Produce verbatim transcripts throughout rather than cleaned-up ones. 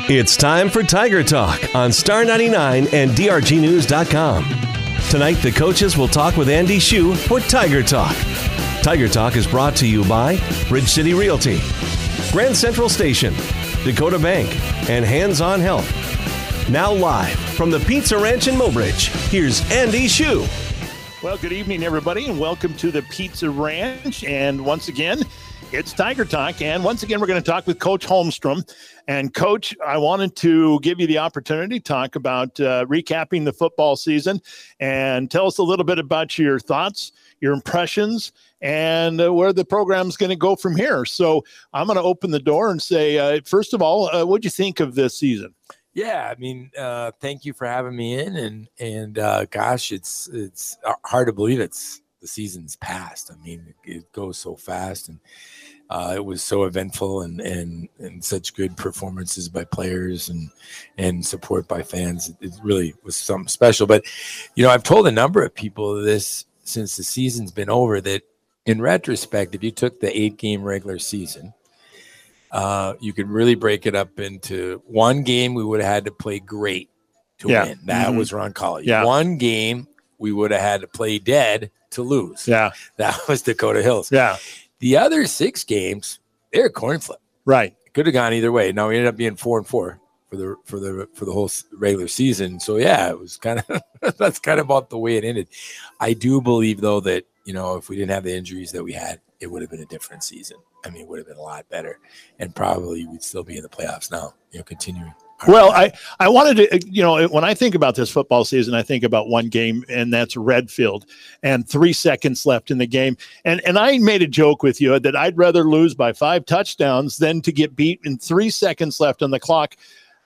It's time for Tiger Talk on Star ninety-nine and D R G news dot com. Tonight, the coaches will talk with Andy Shue for Tiger Talk. Tiger Talk is brought to you by Bridge City Realty, Grand Central Station, Dakota Bank, and Hands On Health. Now live from the Pizza Ranch in Mobridge, here's Andy Shue. Well, good evening, everybody, and welcome to the Pizza Ranch. And once again, it's Tiger Talk. And once again, we're going to talk with Coach Holmstrom. And, Coach, I wanted to give you the opportunity to talk about uh, recapping the football season and tell us a little bit about your thoughts, your impressions, and uh, where the program's going to go from here. So I'm going to open the door and say, uh, first of all, uh, what do you think of this season? Yeah, I mean, uh, thank you for having me in, and and uh, gosh, it's it's hard to believe it's the season's passed. I mean, it, it goes so fast, and uh, it was so eventful, and and and such good performances by players and and support by fans. It really was something special. But you know, I've told a number of people this since the season's been over that, in retrospect, if you took the eight-game regular season, Uh, you could really break it up into one game we would have had to play great to yeah. win. That mm-hmm. was Roncalli. Yeah. One game we would have had to play dead to lose. Yeah. That was Dakota Hills. Yeah. The other six games, they're a coin flip. Right. It could have gone either way. Now we ended up being four and four for the for the for the whole regular season. So yeah, it was kind of that's kind of about the way it ended. I do believe though that, you know, if we didn't have the injuries that we had, it would have been a different season. I mean, it would have been a lot better, and probably we'd still be in the playoffs now, you know, continuing. Well, I, I wanted to, you know, when I think about this football season, I think about one game, and that's Redfield, and three seconds left in the game. And and I made a joke with you that I'd rather lose by five touchdowns than to get beat in three seconds left on the clock.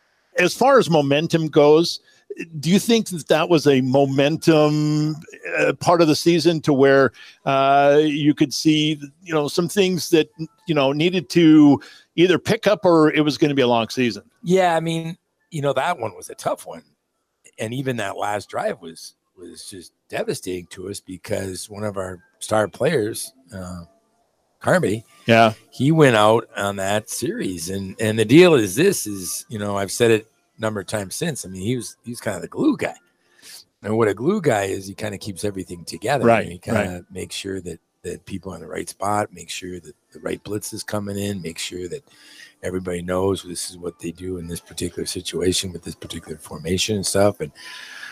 As far as momentum goes, do you think that that was a momentum uh, part of the season to where uh, you could see, you know, some things that, you know, needed to either pick up or it was going to be a long season? Yeah, I mean, you know, that one was a tough one. And even that last drive was was just devastating to us because one of our star players, uh, Carmody, yeah, he went out on that series. And and the deal is this is, you know, I've said it number of times since. I mean, he was he's kind of the glue guy. And what a glue guy is, he kind of keeps everything together. Right. And he kind of right. makes sure that that people are in the right spot, make sure that the right blitz is coming in, make sure that everybody knows this is what they do in this particular situation with this particular formation and stuff. And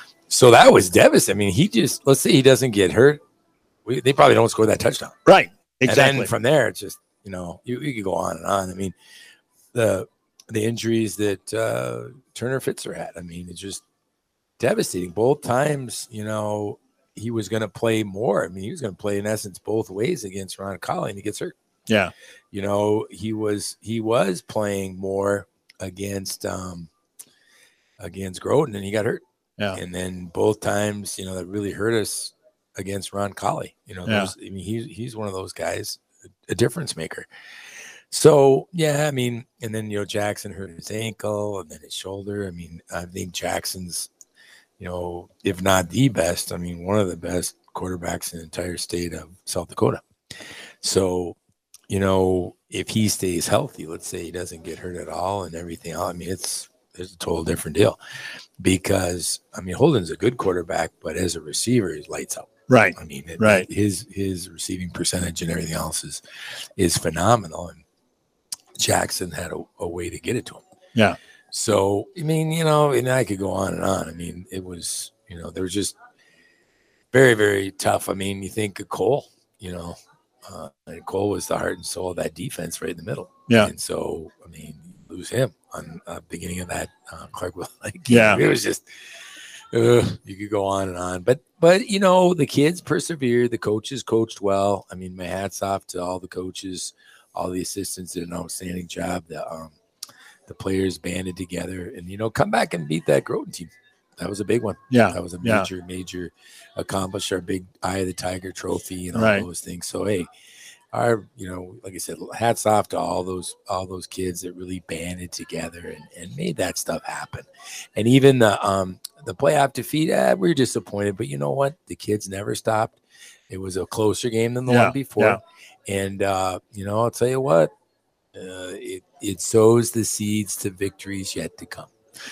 so that was devastating. I mean, he just, let's say he doesn't get hurt. We, they probably don't score that touchdown. Right. Exactly. And then from there, it's just, you know, you, you could go on and on. I mean, the, the injuries that uh, Turner Fitzer had, I mean, it's just devastating. Both times, you know, he was going to play more. I mean, he was going to play in essence both ways against Roncalli, and he gets hurt. Yeah. You know, he was he was playing more against um, against Groton, and he got hurt. Yeah. And then both times, you know, that really hurt us against Roncalli. You know, yeah. those, I mean, he's he's one of those guys, a difference maker. So yeah, I mean, and then you know Jackson hurt his ankle and then his shoulder. I mean, I think Jackson's, you know, if not the best, I mean, one of the best quarterbacks in the entire state of South Dakota. So, you know, if he stays healthy, let's say he doesn't get hurt at all and everything else, I mean, it's, it's a total different deal because, I mean, Holden's a good quarterback, but as a receiver, he lights out. Right. I mean, it, right. his, his receiving percentage and everything else is, is phenomenal. And Jackson had a, a way to get it to him. Yeah. So, I mean, you know, and I could go on and on. I mean, it was, you know, there was just very, very tough. I mean, you think of Cole, you know, uh, and Cole was the heart and soul of that defense right in the middle. Yeah. And so, I mean, you lose him on the uh, beginning of that uh, Clarkville. Like, yeah. It was just, uh, you could go on and on. But, but, you know, the kids persevered. The coaches coached well. I mean, my hat's off to all the coaches, all the assistants did an outstanding job. The, um, The players banded together and, you know, come back and beat that Groton team. That was a big one. Yeah. That was a yeah. major, major accomplish our big Eye of the Tiger trophy and all right. those things. So, hey, our, you know, like I said, hats off to all those, all those kids that really banded together and, and made that stuff happen. And even the, um, the playoff defeat, eh, we were disappointed, but you know what? The kids never stopped. It was a closer game than the yeah. one before. Yeah. And, uh, you know, I'll tell you what, uh, it it sows the seeds to victories yet to come.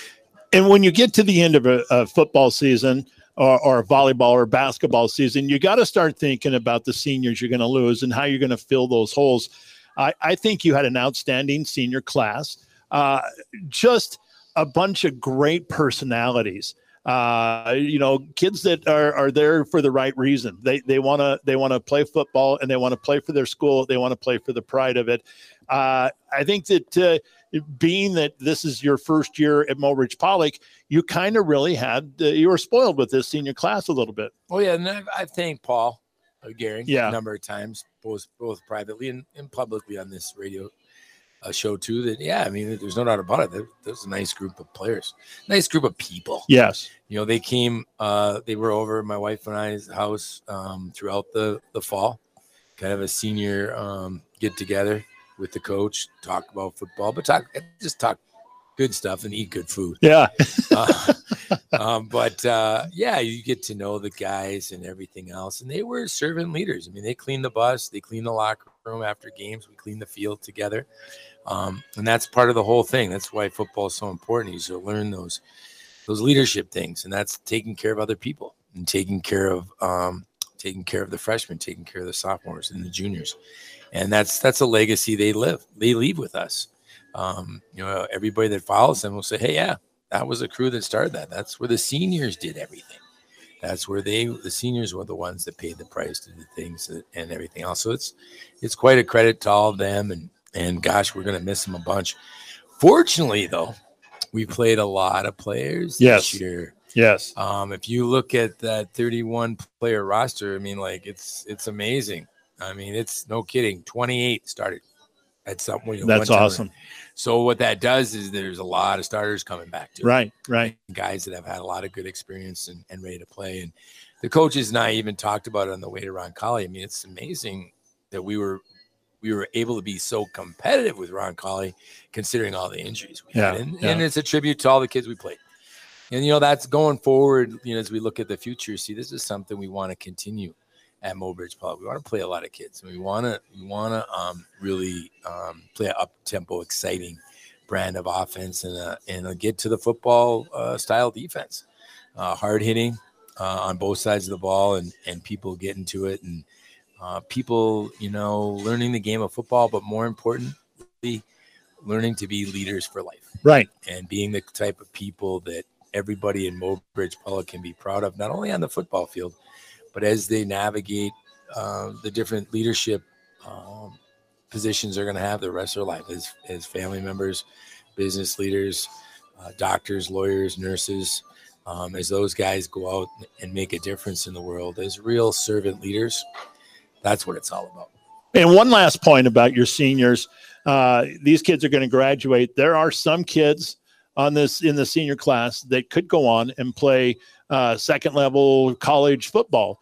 And when you get to the end of a, a football season or, or a volleyball or basketball season, you got to start thinking about the seniors you're going to lose and how you're going to fill those holes. I, I think you had an outstanding senior class, uh, just a bunch of great personalities. Uh, you know, kids that are, are there for the right reason. They they want to they want to play football, and they want to play for their school. They want to play for the pride of it. Uh, I think that uh, being that this is your first year at Mobridge Pollock, you kind of really had uh, you were spoiled with this senior class a little bit. Oh yeah, and I've, I've thanked Paul uh, Gehring yeah. a number of times, both both privately and, and publicly on this radio uh, show too. That yeah, I mean, there's no doubt about it. There, there's a nice group of players, nice group of people. Yes, you know, they came. Uh, they were over at my wife and I's house um, throughout the the fall, kind of a senior um, get together with the coach, talk about football, but talk just talk good stuff and eat good food. Yeah. uh, um, but uh, yeah, you get to know the guys and everything else. And they were servant leaders. I mean, they cleaned the bus, they cleaned the locker room after games. We cleaned the field together. Um, and that's part of the whole thing. That's why football is so important. You should learn those, those leadership things. And that's taking care of other people and taking care of, um, taking care of the freshmen, taking care of the sophomores and the juniors. And that's that's a legacy they live. They leave with us. Um, you know, everybody that follows them will say, "Hey, yeah, that was a crew that started that. That's where the seniors did everything. That's where they, the seniors, were the ones that paid the price to do things and everything else." So it's it's quite a credit to all of them. And and gosh, we're gonna miss them a bunch. Fortunately, though, we played a lot of players yes. this year. Yes. Um, if you look at that thirty-one player roster, I mean, like it's it's amazing. I mean, it's no kidding. twenty-eight started at some point. That's awesome. So what that does is there's a lot of starters coming back to right, right. Guys that have had a lot of good experience and, and ready to play. And the coaches and I even talked about it on the way to Roncalli. I mean, it's amazing that we were we were able to be so competitive with Roncalli, considering all the injuries we yeah, had. And, yeah. and it's a tribute to all the kids we played. And you know, that's going forward. You know, as we look at the future, see, this is something we want to continue at Mobridge Pollock. We want to play a lot of kids. We want to we want to um, really um, play an up-tempo, exciting brand of offense and uh, and uh, get to the football uh, style defense, uh, hard hitting uh, on both sides of the ball, and and people getting to it, and uh, people you know learning the game of football, but more importantly, learning to be leaders for life. Right, and being the type of people that everybody in Mobridge Pollock can be proud of, not only on the football field, but as they navigate uh, the different leadership um, positions they're going to have the rest of their life as, as family members, business leaders, uh, doctors, lawyers, nurses, um, as those guys go out and make a difference in the world as real servant leaders. That's what it's all about. And one last point about your seniors. Uh, these kids are going to graduate. There are some kids on this in the senior class that could go on and play uh, second level college football.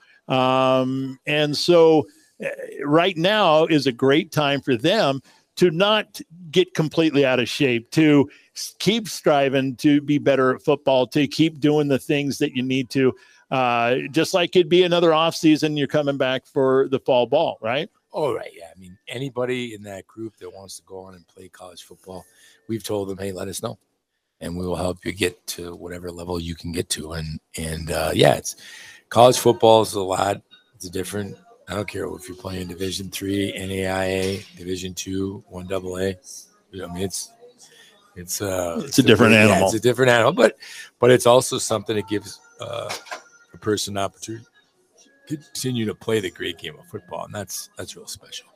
Um, and so uh, right now is a great time for them to not get completely out of shape, to keep striving to be better at football, to keep doing the things that you need to, uh, just like it'd be another off season. You're coming back for the fall ball, right? Oh, right. Yeah. I mean, anybody in that group that wants to go on and play college football, we've told them, hey, let us know, and we will help you get to whatever level you can get to. And, and uh, yeah, it's college football is a lot. It's a different, I don't care if you're playing Division three, N A I A, Division two, one double A. I mean, it's, it's, uh, it's, it's a different a, animal. Yeah, it's a different animal, but, but it's also something that gives uh, a person an opportunity continue to play the great game of football, and that's that's real special.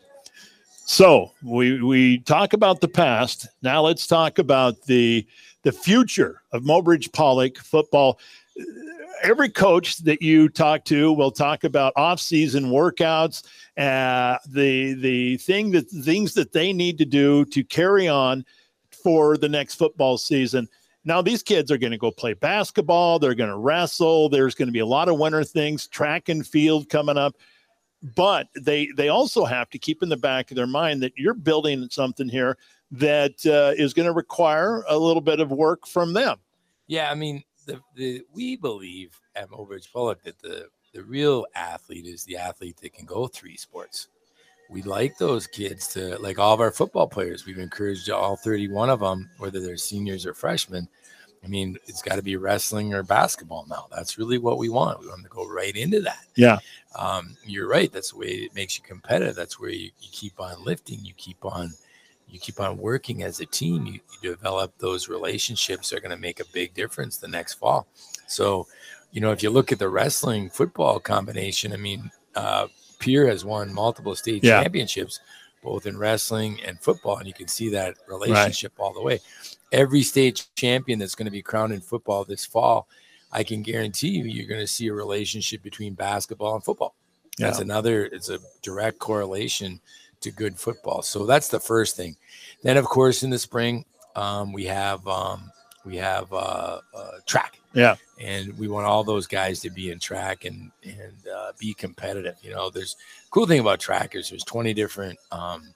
So we we talk about the past. Now let's talk about the the future of Mobridge Pollock football. Every coach that you talk to will talk about off-season workouts, uh, the the thing that things that they need to do to carry on for the next football season. Now, these kids are going to go play basketball. They're going to wrestle. There's going to be a lot of winter things, track and field coming up. But they they also have to keep in the back of their mind that you're building something here that uh, is going to require a little bit of work from them. Yeah, I mean, the, the we believe at Mobridge Pollock that the, the real athlete is the athlete that can go three sports. we'd like those kids to, like all of our football players, we've encouraged all thirty-one of them, whether they're seniors or freshmen. I mean, it's got to be wrestling or basketball now. That's really what we want. We want them to go right into that. Yeah. Um, you're right. That's the way it makes you competitive. That's where you, you keep on lifting. You keep on, you keep on working as a team. You, you develop those relationships that are going to make a big difference the next fall. So, you know, if you look at the wrestling football combination, I mean, uh, Pierre has won multiple state yeah. championships, both in wrestling and football. And you can see that relationship right. all the way. Every state champion that's going to be crowned in football this fall, I can guarantee you, you're going to see a relationship between basketball and football. That's yeah. another, it's a direct correlation to good football. So that's the first thing. Then of course, in the spring, um, we have, um, we have uh, uh, track. Yeah. And we want all those guys to be in track and, and uh, be competitive. You know, there's cool thing about track is there's twenty different um,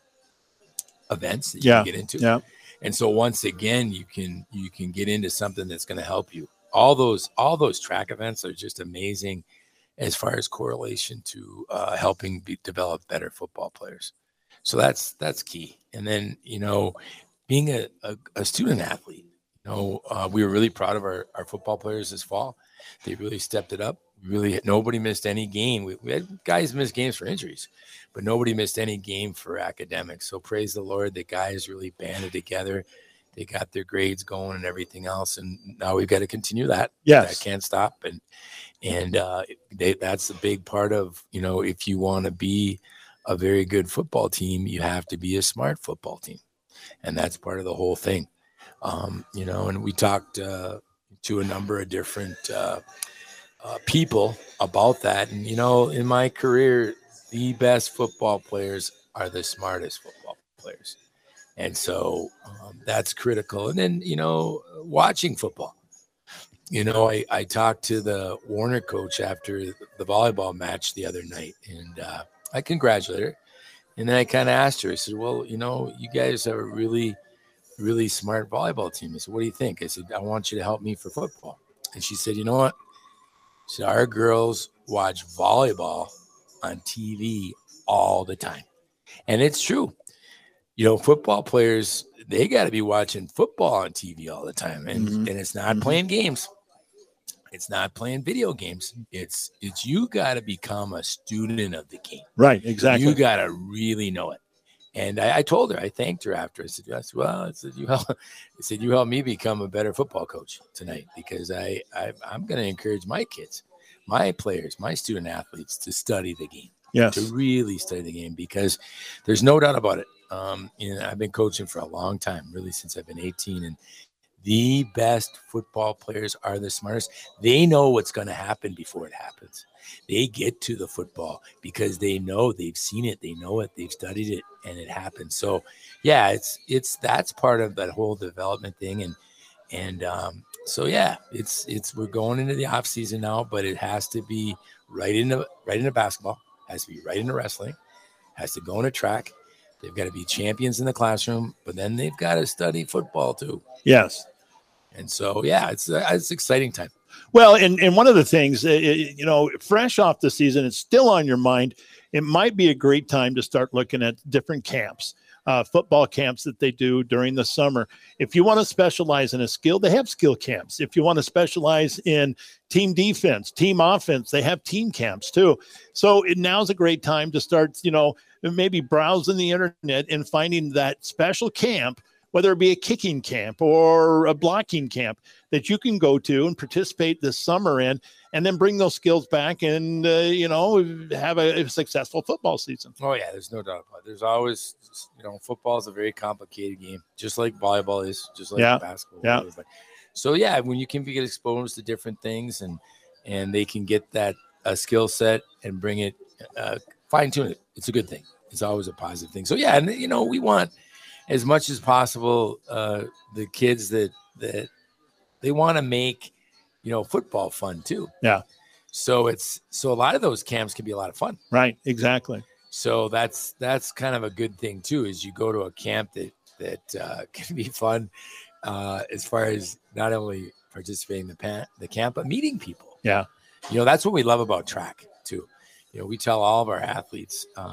events that you yeah. can get into. Yeah. And so once again, you can, you can get into something that's going to help you. All those, all those track events are just amazing as far as correlation to uh, helping be, develop better football players. So that's, that's key. And then, you know, being a, a, a student athlete, you know, uh, we were really proud of our, our football players this fall. They really stepped it up. Really, nobody missed any game. We, we had guys miss games for injuries, but nobody missed any game for academics. So praise the Lord, the guys really banded together. They got their grades going and everything else. And now we've got to continue that. Yes. That can't stop. And, and uh, they, that's a big part of, you know, if you want to be a very good football team, you have to be a smart football team. And that's part of the whole thing. Um, you know, and we talked uh, to a number of different uh, uh, people about that. And, you know, in my career, the best football players are the smartest football players. And so um, that's critical. And then, you know, watching football, you know, I, I talked to the Warner coach after the volleyball match the other night, and uh, I congratulated her. And then I kind of asked her, I said, well, you know, you guys are a really, really smart volleyball team. I said, what do you think? I said, I want you to help me for football. And she said, you know what? She said, our girls watch volleyball on T V all the time. And it's true. You know, football players, they got to be watching football on T V all the time. And, mm-hmm. and it's not mm-hmm. playing games. It's not playing video games. It's, it's, you got to become a student of the game. Right. Exactly. You got to really know it. And I, I told her, I thanked her after. I said, I said well, I said, you help, I said, you helped me become a better football coach tonight, because I, I I'm going to encourage my kids, my players, my student athletes to study the game. Yes. To really study the game, because there's no doubt about it. Um, you know, I've been coaching for a long time, really since I've been eighteen, and the best football players are the smartest. They know what's going to happen before it happens. They get to the football because they know, they've seen it, they know it, they've studied it, and it happens. So yeah, it's, it's, that's part of that whole development thing. And, and, um, so yeah, it's, it's, we're going into the off season now, but it has to be right into, right into basketball, has to be right into wrestling, has to go into track. They've got to be champions in the classroom, but then they've got to study football too. Yes. And so, yeah, it's, uh, it's an exciting time. Well, and, and one of the things, uh, you know, fresh off the season, it's still on your mind. It might be a great time to start looking at different camps, uh, football camps that they do during the summer. If you want to specialize in a skill, they have skill camps. If you want to specialize in team defense, team offense, they have team camps too. So it, now's a great time to start, you know, maybe browsing the internet and finding that special camp, whether it be a kicking camp or a blocking camp that you can go to and participate this summer in, and then bring those skills back and, uh, you know, have a, a successful football season. Oh, yeah, there's no doubt about it. There's always, you know, football is a very complicated game, just like volleyball is, just like yeah. basketball. Yeah. But, so, yeah, when you can get exposed to different things and and they can get that uh, skill set and bring it, uh, fine-tune it, it's a good thing. It's always a positive thing. So, yeah, and, you know, we want, as much as possible, uh, the kids that that they want to make, you know, football fun too. Yeah. So it's so a lot of those camps can be a lot of fun. Right. Exactly. So that's that's kind of a good thing too. Is you go to a camp that that uh, can be fun uh, as far as not only participating in the pan, the camp, but meeting people. Yeah. You know, that's what we love about track too. You know, we tell all of our athletes. Um,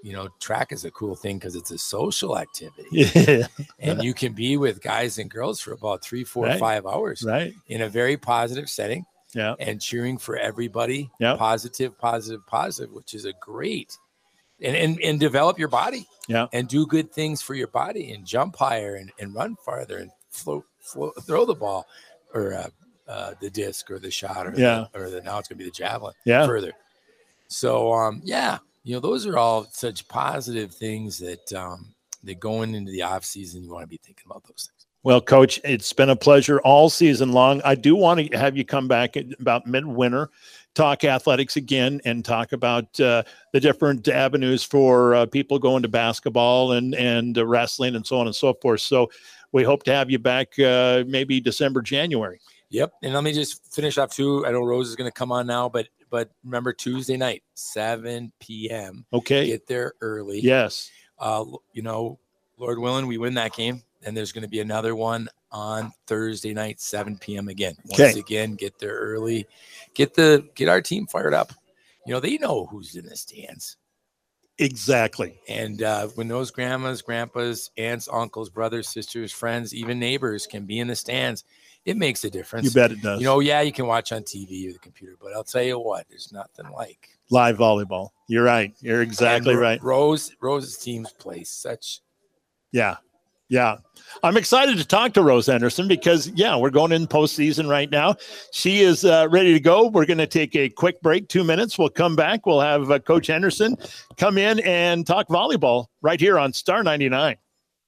you know, track is a cool thing because it's a social activity. Yeah. And you can be with guys and girls for about three, four, Right. five hours Right. in a very positive setting. Yeah. And cheering for everybody. Yeah. Positive, positive, positive, which is a great and, and and develop your body. Yeah. And do good things for your body and jump higher and, and run farther and float, float, throw the ball or uh, uh, the disc or the shot or Yeah. the, or the now it's gonna be the javelin Yeah. further. So um yeah, you know, those are all such positive things that um that going into the off season you want to be thinking about those things. Well, Coach, it's been a pleasure all season long. I do want to have you come back at about midwinter, talk athletics again, and talk about uh, the different avenues for uh, people going to basketball and and uh, wrestling and so on and so forth. So we hope to have you back uh, maybe December, January. Yep. And let me just finish off too. I know Rose is going to come on now, but but remember Tuesday night, seven p.m. Okay. Get there early. Yes. Uh, you know, Lord willing, we win that game. And there's going to be another one on Thursday night, seven p.m. again. Once Okay. again, get there early. Get the get our team fired up. You know, they know who's in the stands. Exactly. And uh, when those grandmas, grandpas, aunts, uncles, brothers, sisters, friends, even neighbors can be in the stands, it makes a difference. You bet it does. You know, yeah, you can watch on T V or the computer, but I'll tell you what, there's nothing like Live volleyball. You're right. You're exactly and right. Rose, Rose's teams play such. Yeah. Yeah. I'm excited to talk to Rose Henderson because, yeah, we're going in postseason right now. She is uh, ready to go. We're going to take a quick break, two minutes. We'll come back. We'll have uh, Coach Henderson come in and talk volleyball right here on Star ninety-nine.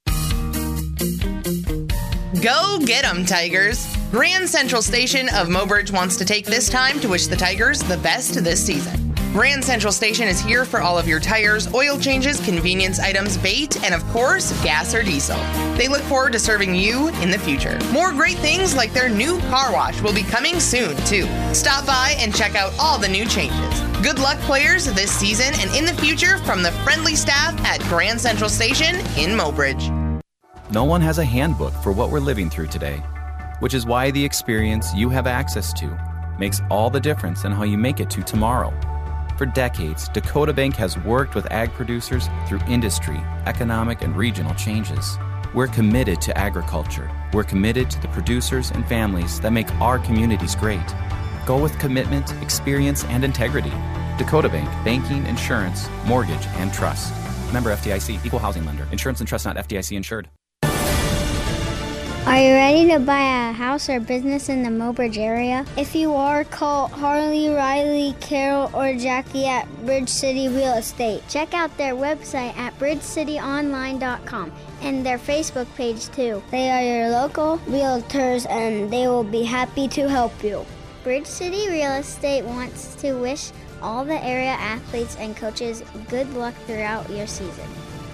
Go get 'em, Tigers! Grand Central Station of Mobridge wants to take this time to wish the Tigers the best this season. Grand Central Station is here for all of your tires, oil changes, convenience items, bait, and of course, gas or diesel. They look forward to serving you in the future. More great things like their new car wash will be coming soon, too. Stop by and check out all the new changes. Good luck, players, this season and in the future from the friendly staff at Grand Central Station in Mobridge. No one has a handbook for what we're living through today, which is why the experience you have access to makes all the difference in how you make it to tomorrow. For decades, Dakota Bank has worked with ag producers through industry, economic, and regional changes. We're committed to agriculture. We're committed to the producers and families that make our communities great. Go with commitment, experience, and integrity. Dakota Bank, banking, insurance, mortgage, and trust. Member F D I C, equal housing lender. Insurance and trust not F D I C insured. Are you ready to buy a house or business in the Mobridge area? If you are, call Harley, Riley, Carol, or Jackie at Bridge City Real Estate. Check out their website at bridge city online dot com and their Facebook page too. They are your local realtors and they will be happy to help you. Bridge City Real Estate wants to wish all the area athletes and coaches good luck throughout your season.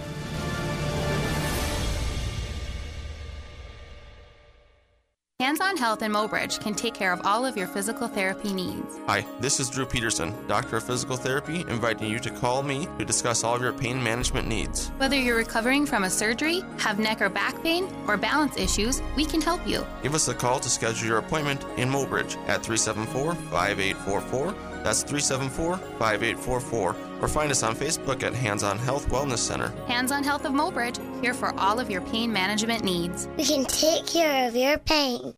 Hands On Health in Mobridge can take care of all of your physical therapy needs. Hi, this is Drew Peterson, Doctor of Physical Therapy, inviting you to call me to discuss all of your pain management needs. Whether you're recovering from a surgery, have neck or back pain, or balance issues, we can help you. Give us a call to schedule your appointment in Mobridge at three seven four, five eight four four. That's three seven four, five eight four four. Or find us on Facebook at Hands On Health Wellness Center. Hands On Health of Mobridge, here for all of your pain management needs. We can take care of your pain.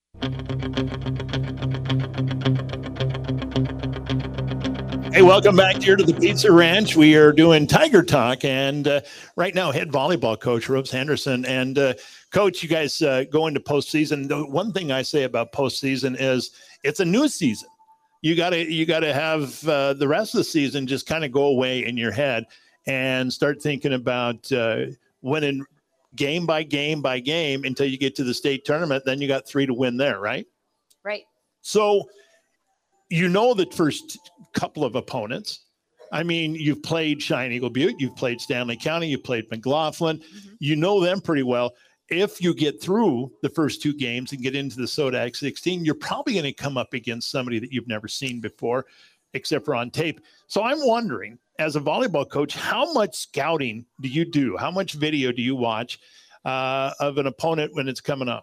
Hey, welcome back here to the Pizza Ranch. We are doing Tiger Talk, and uh, right now, head volleyball coach Rose Henderson. And uh, coach, you guys uh, go into postseason. The one thing I say about postseason is it's a new season. You gotta you gotta have uh, the rest of the season just kind of go away in your head and start thinking about uh, winning game by game by game until you get to the state tournament. Then you got three to win there, right? Right. So you know the first couple of opponents. I mean, you've played Cheyenne Eagle Butte, you've played Stanley County, you've played McLaughlin. Mm-hmm. You know them pretty well. If you get through the first two games and get into the Sodak sixteen, you're probably going to come up against somebody that you've never seen before, except for on tape. So I'm wondering, as a volleyball coach, how much scouting do you do? How much video do you watch uh, of an opponent when it's coming up?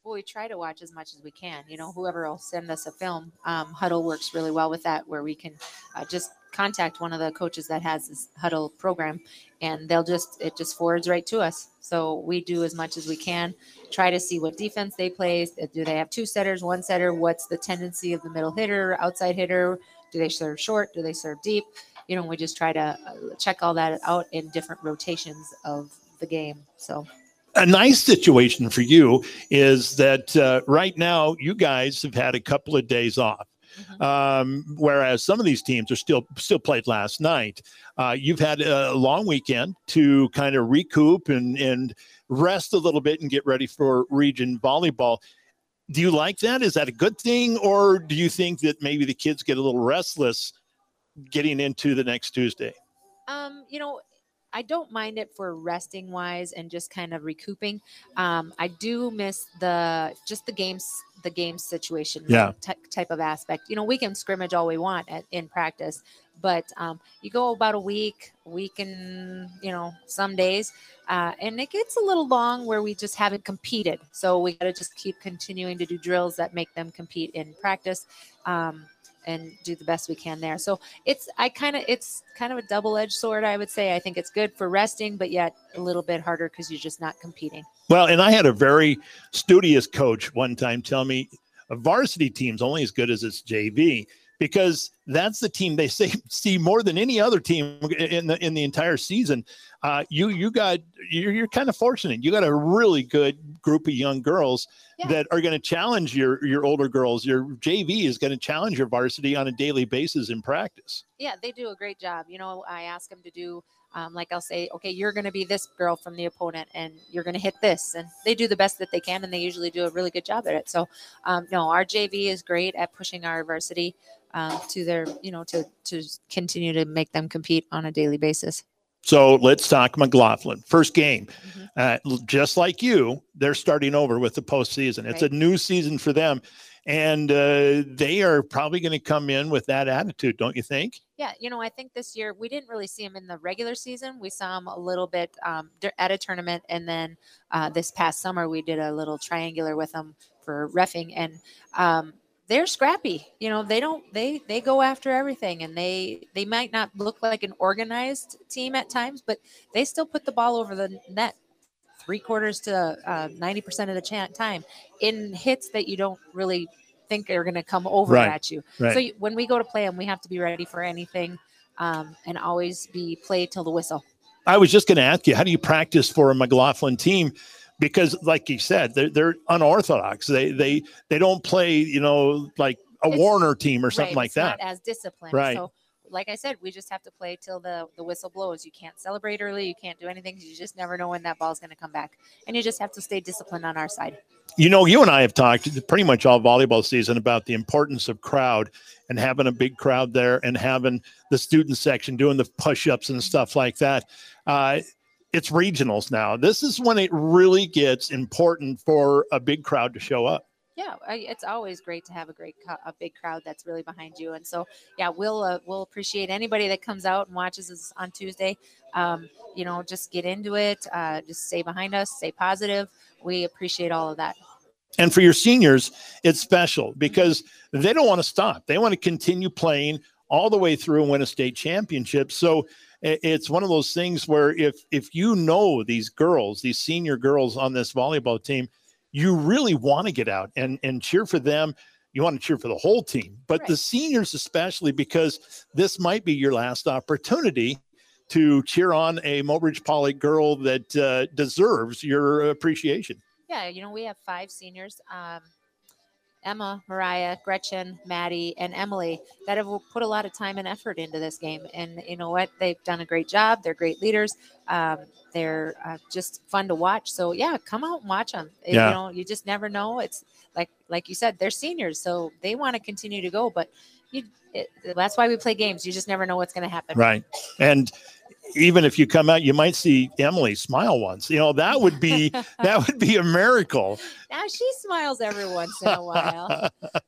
Well, we try to watch as much as we can. You know, whoever will send us a film, um, Huddle works really well with that, where we can uh, just contact one of the coaches that has this Huddle program, and they'll just, it just forwards right to us. So we do as much as we can, try to see what defense they play. Do they have two setters, one setter? What's the tendency of the middle hitter, outside hitter? Do they serve short? Do they serve deep? You know, we just try to check all that out in different rotations of the game. So a nice situation for you is that uh, right now you guys have had a couple of days off. Mm-hmm. Um, whereas some of these teams are still still played last night. Uh, you've had a long weekend to kind of recoup and, and rest a little bit and get ready for region volleyball. Do you like that? Is that a good thing? Or do you think that maybe the kids get a little restless getting into the next Tuesday? Um, you know, I don't mind it for resting wise and just kind of recouping. Um, I do miss the, just the games, the game situation yeah. t- type of aspect. You know, we can scrimmage all we want at, in practice, but um, you go about a week, week and, you know, some days, uh, and it gets a little long where we just haven't competed. So we got to just keep continuing to do drills that make them compete in practice. Um, and do the best we can there. So it's, I kind of, it's kind of a double-edged sword, I would say. I think it's good for resting, but yet a little bit harder because you're just not competing. Well, and I had a very studious coach one time tell me a varsity team's only as good as its J V, because that's the team they say see more than any other team in the in the entire season. Uh, you you got you're, you're kind of fortunate. You got a really good group of young girls yeah. that are going to challenge your your older girls. Your J V is going to challenge your varsity on a daily basis in practice. Yeah, they do a great job. You know, I ask them to do. Um, like I'll say, okay, you're going to be this girl from the opponent and you're going to hit this. And they do the best that they can. And they usually do a really good job at it. So um, no, our J V is great at pushing our varsity um, to their, you know, to, to continue to make them compete on a daily basis. So let's talk McLaughlin. First game, mm-hmm. uh, just like you, they're starting over with the postseason. It's right. a new season for them. And uh, they are probably going to come in with that attitude, don't you think? Yeah, you know, I think this year we didn't really see them in the regular season. We saw them a little bit um, at a tournament. And then uh, this past summer, we did a little triangular with them for reffing. And um, they're scrappy. You know, they don't they they go after everything. And they they might not look like an organized team at times, but they still put the ball over the net three quarters to uh, ninety percent of the ch- time in hits that you don't really think are going to come over right. at you. Right. So you, when we go to play them, we have to be ready for anything um, and always be played till the whistle. I was just going to ask you, how do you practice for a McLaughlin team? Because like you said, they're, they're unorthodox. They, they, they don't play, you know, like a it's, Warner team or something right, like it's that. Not as disciplined. Right. So like I said, we just have to play till the, the whistle blows. You can't celebrate early. You can't do anything. You just never know when that ball is going to come back. And you just have to stay disciplined on our side. You know, you and I have talked pretty much all volleyball season about the importance of crowd and having a big crowd there and having the student section doing the push-ups and stuff like that. Uh, it's regionals now. This is when it really gets important for a big crowd to show up. Yeah, I, it's always great to have a great, a big crowd that's really behind you. And so, yeah, we'll uh, we'll appreciate anybody that comes out and watches us on Tuesday. Um, you know, just get into it. Uh, just stay behind us. Stay positive. We appreciate all of that. And for your seniors, it's special because they don't want to stop. They want to continue playing all the way through and win a state championship. So it's one of those things where if if you know these girls, these senior girls on this volleyball team, you really want to get out and, and cheer for them. You want to cheer for the whole team, but right. the seniors especially, because this might be your last opportunity to cheer on a Mobridge Poly girl that uh, deserves your appreciation. Yeah, you know, we have five seniors, um, Emma, Mariah, Gretchen, Maddie, and Emily, that have put a lot of time and effort into this game. And you know what? They've done a great job. They're great leaders. Um, they're uh, just fun to watch. So, yeah, come out and watch them. Yeah. You know, you just never know. It's like like you said, they're seniors, so they want to continue to go. But you, it, that's why we play games. You just never know what's going to happen. Right. And even if you come out, you might see Emily smile once. You know, that would be that would be a miracle. Now she smiles every once in a while.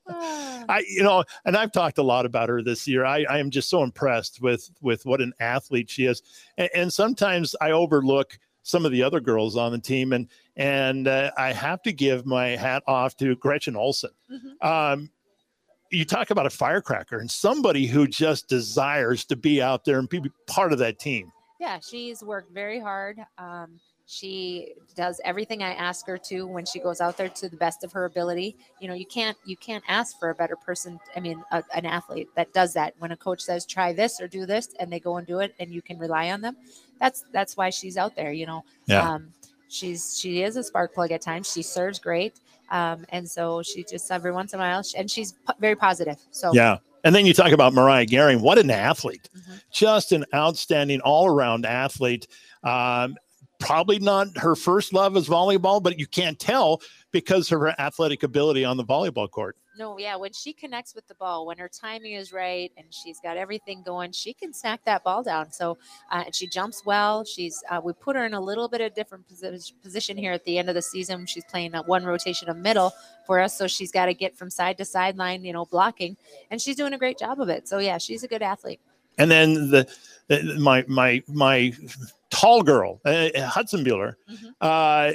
I, you know, and I've talked a lot about her this year. I, I am just so impressed with with what an athlete she is. And, and sometimes I overlook some of the other girls on the team, and And uh, I have to give my hat off to Gretchen Olson. Mm-hmm. Um, you talk about a firecracker and somebody who just desires to be out there and be part of that team. Yeah, she's worked very hard. Um, she does everything I ask her to when she goes out there to the best of her ability. You know, you can't you can't ask for a better person. I mean, a, an athlete that does that. When a coach says try this or do this, and they go and do it, and you can rely on them. That's that's why she's out there. You know, yeah. um, she's she is a spark plug at times. She serves great, um, and so she just every once in a while, and she's p- very positive. So yeah. And then you talk about Mariah Garing. What an athlete. Mm-hmm. Just an outstanding all-around athlete. Um, probably not her first love is volleyball, but you can't tell because of her athletic ability on the volleyball court. No, yeah, when she connects with the ball, when her timing is right and she's got everything going, she can smack that ball down. So, uh, and she jumps well. She's uh, we put her in a little bit of different posi- position here at the end of the season. She's playing a one rotation of middle for us, so she's got to get from side to sideline, you know, blocking, and she's doing a great job of it. So, yeah, she's a good athlete. And then the, the my my my tall girl, uh, Hudson Buehler, mm-hmm. uh,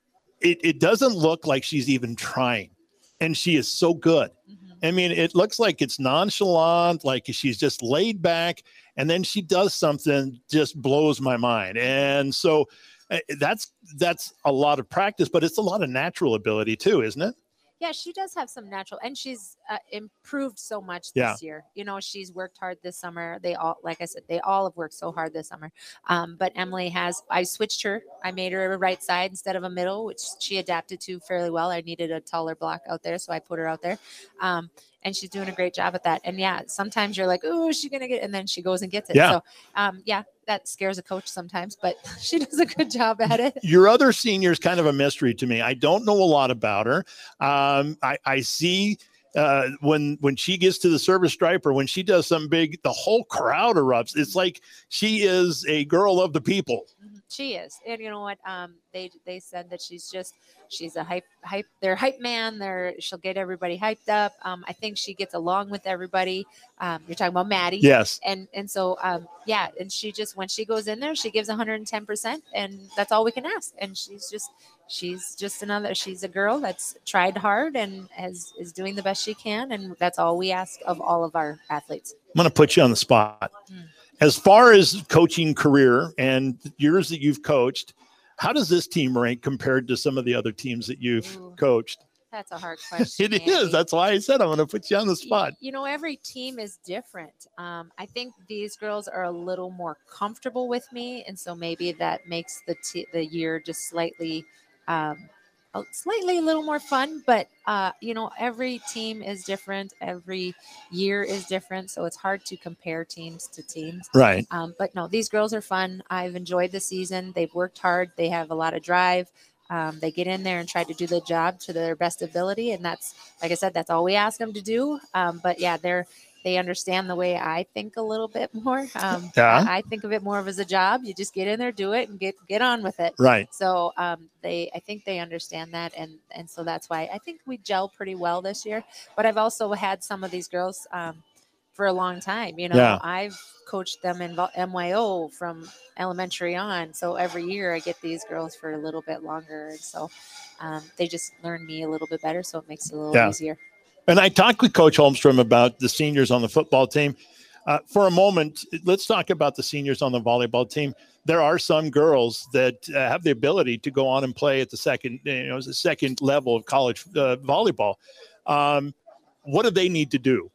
it it doesn't look like she's even trying. And she is so good. Mm-hmm. I mean, it looks like it's nonchalant, like she's just laid back, and then she does something just blows my mind. And so uh, that's that's a lot of practice, but it's a lot of natural ability too, isn't it? Yeah, she does have some natural, and she's uh, improved so much this yeah. year. You know, she's worked hard this summer. They all, like I said, they all have worked so hard this summer. Um, but Emily has, I switched her. I made her a right side instead of a middle, which she adapted to fairly well. I needed a taller block out there, so I put her out there. Um, and she's doing a great job at that. And yeah, sometimes you're like, oh, is she going to get, and then she goes and gets it. Yeah. So um, yeah, that scares a coach sometimes, but she does a good job at it. Your other senior is kind of a mystery to me. I don't know a lot about her. Um, I, I see uh, when when she gets to the service stripe or when she does something big, the whole crowd erupts. It's like she is a girl of the people. She is. And you know what? Um, they they said that she's just she's a hype hype. They're hype man. They're she'll get everybody hyped up. Um, I think she gets along with everybody. Um, you're talking about Maddie. Yes. And and so um, yeah. And she just when she goes in there, she gives one hundred ten percent, and that's all we can ask. And she's just she's just another. She's a girl that's tried hard and has is doing the best she can, and that's all we ask of all of our athletes. I'm going to put you on the spot. Mm. As far as coaching career and years that you've coached, how does this team rank compared to some of the other teams that you've Ooh, coached? That's a hard question. It Andy. is. That's why I said I'm going to put you on the spot. You, you know, every team is different. Um, I think these girls are a little more comfortable with me, and so maybe that makes the t- the year just slightly, um, slightly a little more fun. But uh, you know, every team is different. Every year is different, so it's hard to compare teams to teams. Right. Um, but no, these girls are fun. I've enjoyed the season. They've worked hard. They have a lot of drive. Um, they get in there and try to do the job to their best ability. And that's, like I said, that's all we ask them to do. Um, but yeah, they're, they understand the way I think a little bit more. Um, yeah. I, I think of it more of as a job. You just get in there, do it, and get, get on with it. Right. So um, they, I think they understand that. And, and so that's why I think we gel pretty well this year. But I've also had some of these girls um, for a long time. You know, yeah. I've coached them in M Y O from elementary on. So every year I get these girls for a little bit longer. And so um, they just learn me a little bit better. So it makes it a little yeah. easier. And I talked with Coach Holmstrom about the seniors on the football team. Uh, for a moment, let's talk about the seniors on the volleyball team. There are some girls that uh, have the ability to go on and play at the second, you know, the second level of college uh, volleyball. Um, what do they need to do?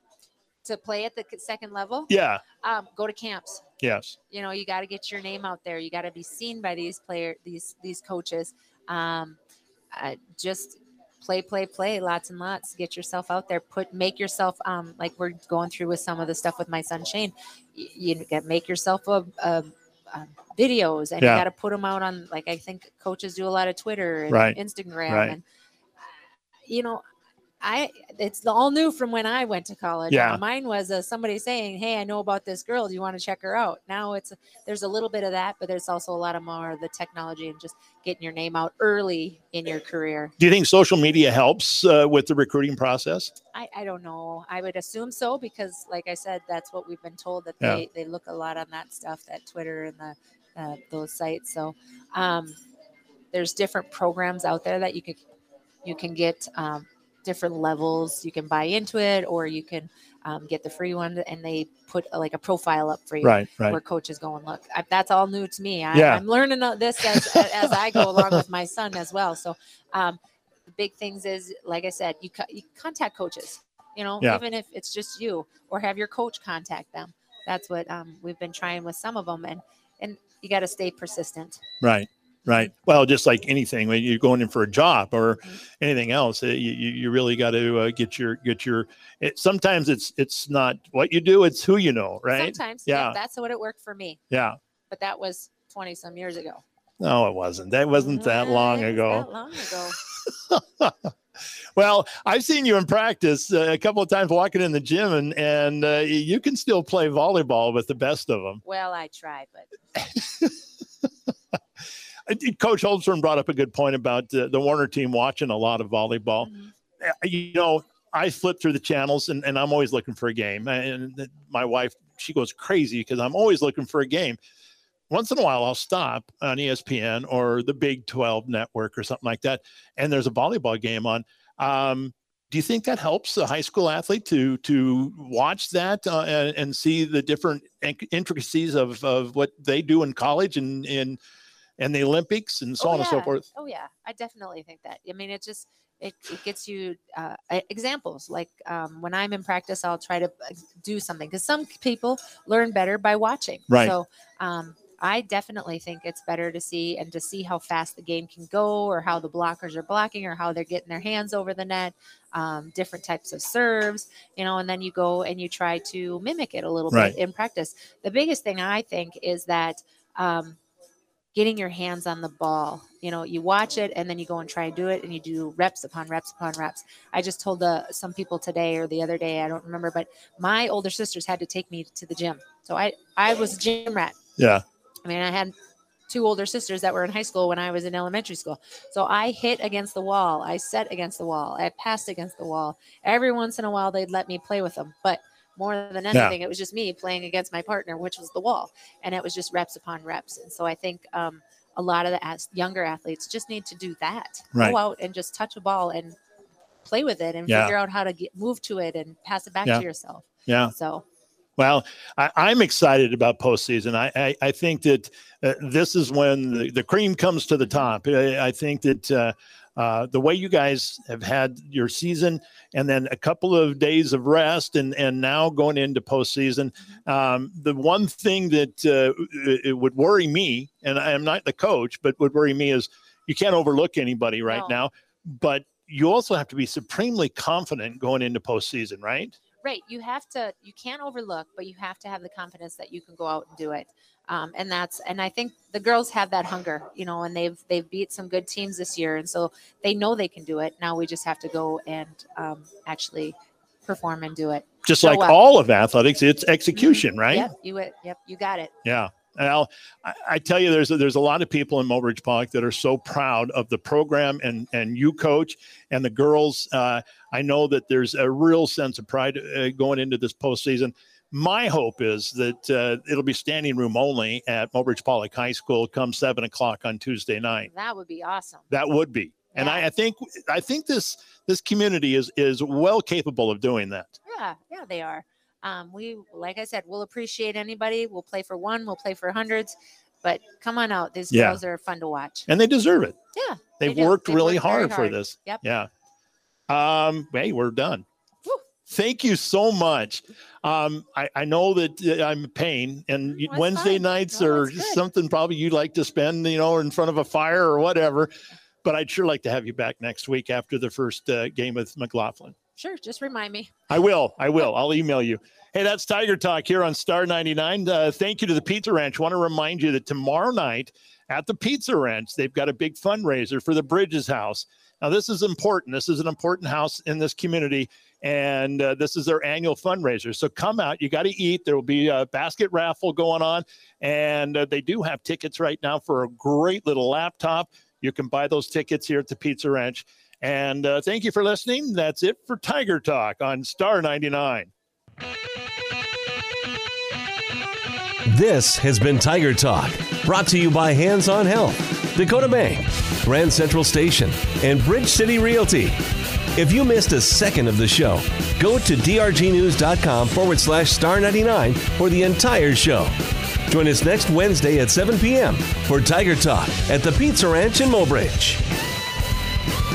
To play at the second level? Yeah. Um, go to camps. Yes. You know, you got to get your name out there. You got to be seen by these player, these, these coaches. Um, uh, just play, play, play lots and lots, get yourself out there, put, make yourself, um, like we're going through with some of the stuff with my son, Shane, you, you got make yourself a, a, a videos and yeah. you got to put them out on, like, I think coaches do a lot of Twitter and right. Instagram right. and, you know, I, it's all new from when I went to college. Yeah. Mine was uh, somebody saying, hey, I know about this girl. Do you want to check her out? Now it's, there's a little bit of that, but there's also a lot of more of the technology and just getting your name out early in your career. Do you think social media helps uh, with the recruiting process? I, I don't know. I would assume so, because like I said, that's what we've been told, that yeah. they, they look a lot on that stuff, that Twitter and the, uh, those sites. So, um, there's different programs out there that you can, you can get um, different levels. You can buy into it, or you can um, get the free one, and they put a, like a profile up for you, right, right. where coaches go and look. I, that's all new to me. I, yeah. I'm learning this as, as I go along with my son as well. So um, the big things is, like I said, you, co- you contact coaches, you know, yeah. even if it's just you, or have your coach contact them. That's what um, we've been trying with some of them. And, and you got to stay persistent. Right. Right. Well, just like anything, when you're going in for a job or anything else, you, you really got to uh, get your, get your, it, sometimes it's, it's not what you do, it's who you know, right? Sometimes. Yeah. yeah. That's what it worked for me. Yeah. But that was twenty some years ago. No, it wasn't. That wasn't that long ago. That long ago. Well, I've seen you in practice uh, a couple of times walking in the gym, and, and uh, you can still play volleyball with the best of them. Well, I try, but. Coach Holmstrom brought up a good point about uh, the Warner team watching a lot of volleyball. Mm-hmm. You know, I flip through the channels, and, and I'm always looking for a game. And my wife, she goes crazy because I'm always looking for a game. Once in a while, I'll stop on E S P N or the Big twelve network or something like that, and there's a volleyball game on. Um, do you think that helps a high school athlete to to watch that uh, and, and see the different intricacies of, of what they do in college and in and the Olympics and so oh, on yeah. and so forth? Oh yeah, I definitely think that. I mean, it just, it, it gets you uh, examples. Like um, when I'm in practice, I'll try to do something, because some people learn better by watching. Right. So um, I definitely think it's better to see, and to see how fast the game can go, or how the blockers are blocking, or how they're getting their hands over the net, um, different types of serves, you know, and then you go and you try to mimic it a little right. bit in practice. The biggest thing I think is that, um, getting your hands on the ball. You know, you watch it and then you go and try and do it, and you do reps upon reps upon reps. I just told the, some people today or the other day, I don't remember, but my older sisters had to take me to the gym. So I, I was a gym rat. Yeah. I mean, I had two older sisters that were in high school when I was in elementary school. So I hit against the wall. I set against the wall. I passed against the wall. Every once in a while, they'd let me play with them. But more than anything, yeah. it was just me playing against my partner, which was the wall. And it was just reps upon reps. And so I think um, a lot of the as- younger athletes just need to do that. Right. Go out and just touch a ball and play with it, and yeah. figure out how to get, move to it and pass it back yeah. to yourself. Yeah. So. Well, I, I'm excited about postseason. I, I, I think that uh, this is when the, the cream comes to the top. I, I think that uh, uh, the way you guys have had your season, and then a couple of days of rest, and, and now going into postseason, um, the one thing that uh, it would worry me, and I am not the coach, but would worry me, is you can't overlook anybody right No. now. But you also have to be supremely confident going into postseason, right? Right. You have to, you can't overlook, but you have to have the confidence that you can go out and do it. Um, and that's, and I think the girls have that hunger, you know, and they've, they've beat some good teams this year. And so they know they can do it. Now we just have to go and um, actually perform and do it. Just Show like up. all of athletics, it's execution, right? Yep. You, yep. You got it. Yeah. Well, I, I tell you, there's a, there's a lot of people in Mobridge Park that are so proud of the program and and you, coach, and the girls. Uh, I know that there's a real sense of pride uh, going into this postseason. My hope is that uh, it'll be standing room only at Mobridge Pollock High School come seven o'clock on Tuesday night. That would be awesome. That would be, and Yeah. I, I think I think this this community is is well capable of doing that. Yeah. Yeah, they are. Um, we, like I said, we'll appreciate anybody. We'll play for one. We'll play for hundreds. But come on out. These Yeah. girls are fun to watch. And they deserve it. Yeah. They've they do. worked They've really worked very hard, for hard. this. Yep. Yeah. Um, hey, we're done. Whew. Thank you so much. Um, I, I know that uh, I'm a pain, and you- No, it's Wednesday fine. nights No, are it's good. something probably you like to spend, you know, in front of a fire or whatever. But I'd sure like to have you back next week after the first uh, game with McLaughlin. Sure. Just remind me. I will. I will. I'll email you. Hey, that's Tiger Talk here on Star ninety-nine. Uh, thank you to the Pizza Ranch. I want to remind you that tomorrow night at the Pizza Ranch, they've got a big fundraiser for the Bridges House. Now, this is important. This is an important house in this community, and uh, this is their annual fundraiser. So come out. You got to eat. There will be a basket raffle going on, and uh, they do have tickets right now for a great little laptop. You can buy those tickets here at the Pizza Ranch. And uh, thank you for listening. That's it for Tiger Talk on Star ninety-nine. This has been Tiger Talk, brought to you by Hands on Health. Dakota Bank, Grand Central Station, and Bridge City Realty. If you missed a second of the show, go to drgnews.com forward slash star 99 for the entire show. Join us next Wednesday at seven p.m. for Tiger Talk at the Pizza Ranch in Mobridge.